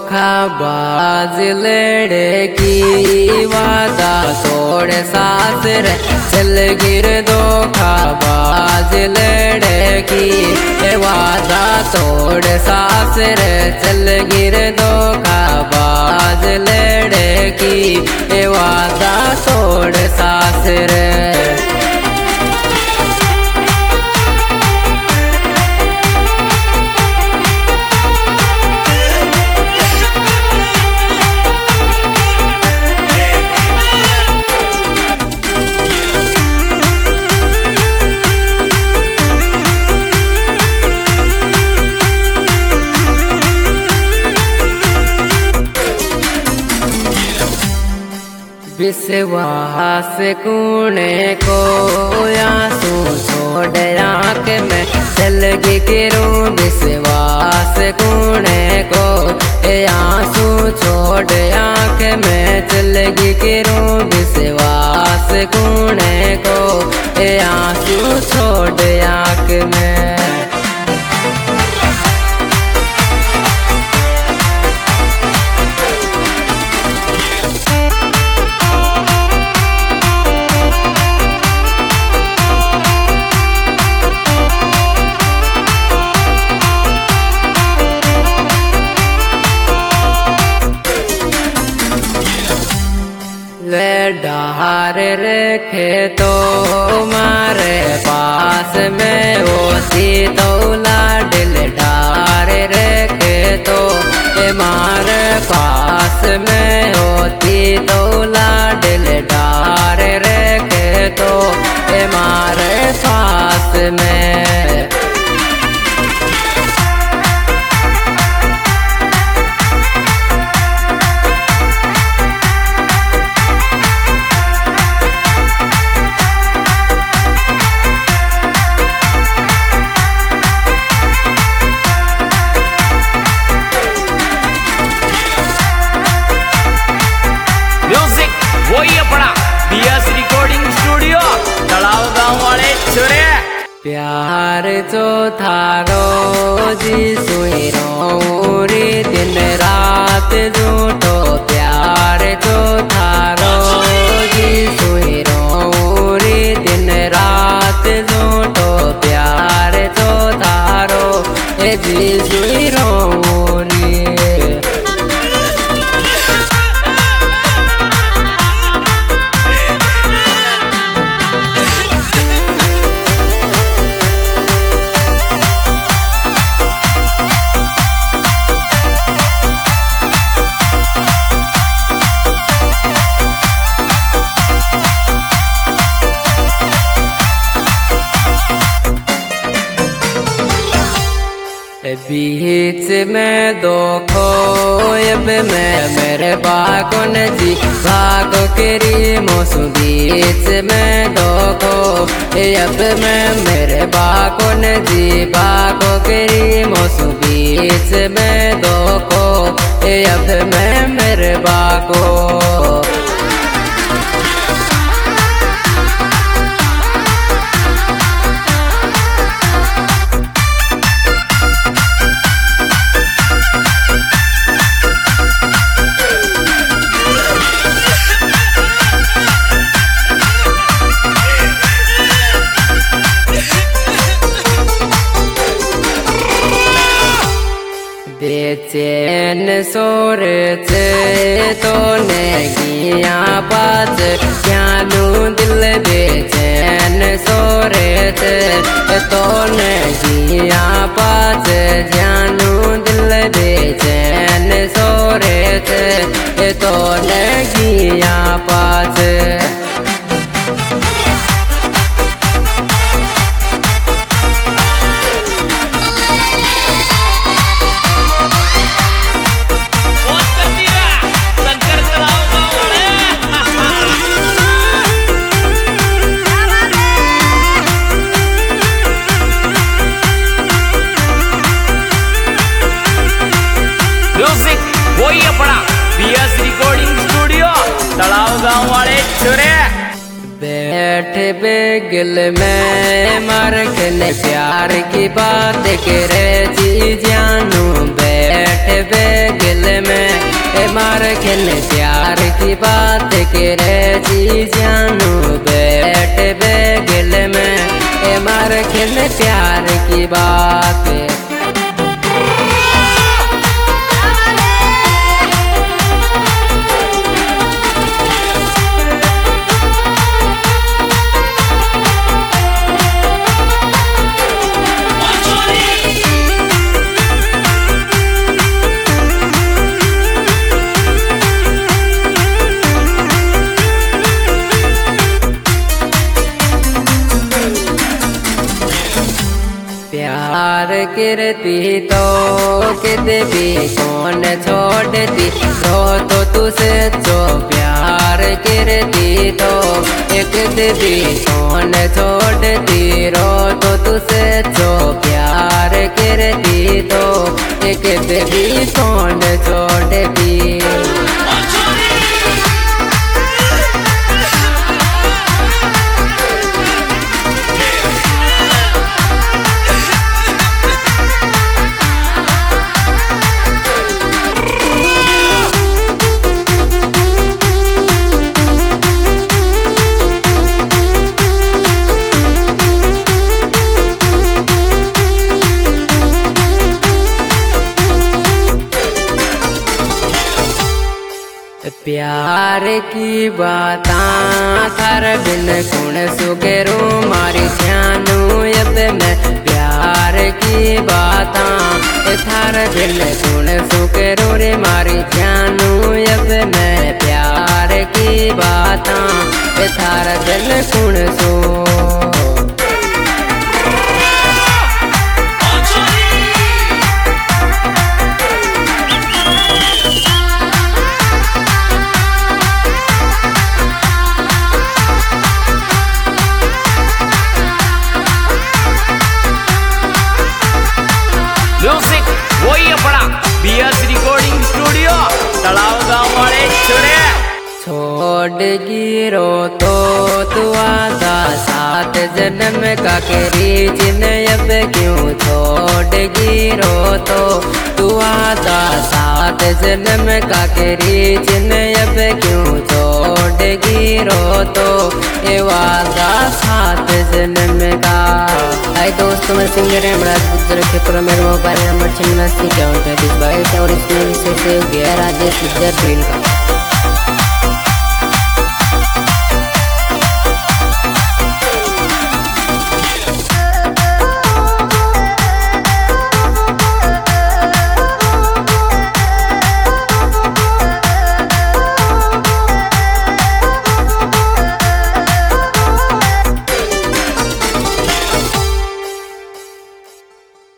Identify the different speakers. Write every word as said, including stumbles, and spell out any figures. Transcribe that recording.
Speaker 1: धोखाबाज लड़की वादा तोड़ सास रे चल गिर धोखाबाज लड़की वादा तोड़ सास रे चल गिर धोखाबाज लड़की वादा तोड़ सास रे। विश्वास कुने को आंसू छोड़ आँख में चल गिरूं विश्वास कुने को आंसू छोड़ आँख में चल गिरूं विश्वास कुने को आंसू छोड़ आँख में। डार रखे तो मारे पास में होती तो लाडल डार रखे तो मारे पास में होती तो लाडल डार रखे तो मारे पास में।
Speaker 2: वही अपना बीएस रिकॉर्डिंग स्टूडियो तलाव गांव वाले छोरे।
Speaker 1: प्यार जो थारो जी सुई रे दिन रात झूठो प्यार जो थारो जी सुई रे दिन रात झूठो प्यार जो थारो ए जी सुई रो बीच में दो खोब में मेरे बागों ने जी भागो केरी मौसू बीच में दो खो अब में मेरे बागों ने जी भागो केरी मौसू बीच में दो खो अब में मेरे बागो। बेचैन सोर चे तो ने किया बात क्या लूं दिल बेचैन सोर चे तो ने किया बात जानू दिल बेचैन सोर चे तो ने किया बात। बेगल में मारखन प्यार की बात करे जी जानू बैठ बेगल में मारखन प्यार की बात करे जी जानू बैठ बेगल में मारखन प्यार की बात। प्यार करती तो कित भी कौन छोड़ती रो तो तुझसे जो प्यार करती तो एक भी कौन छोड़ती रो तो तुझसे जो प्यार करती तो एक भी कौन छोड़ती। प्यार की बाता थार बिन गुण सुगेरो मारी जानू अब मैं प्यार की बाता थार बिन गुण सुगेरो रे मारी जानू अब मैं प्यार की बाता थार बिन गुण सो।
Speaker 2: म्यूजिक वही अपना बीएस रिकॉर्डिंग स्टूडियो तलाव गांव वाले छोरे।
Speaker 1: छोड़ गिरो तो तू आधा सात जन्म का केरी जिन अब क्यों छोड़ गिरो तो तू आधा सात जन्म का केरी जिन अब क्यों छोड़ गिरो तो ये वादा सात जन्म का। हाय दोस्तों, मैं सिंगर है बड़ा गुजर के पूरा मेरा मोबाइल नंबर छिन्नासी इक्यावन पैंतीस बाईस और इसमें से सेव गया राजेश गुजर का।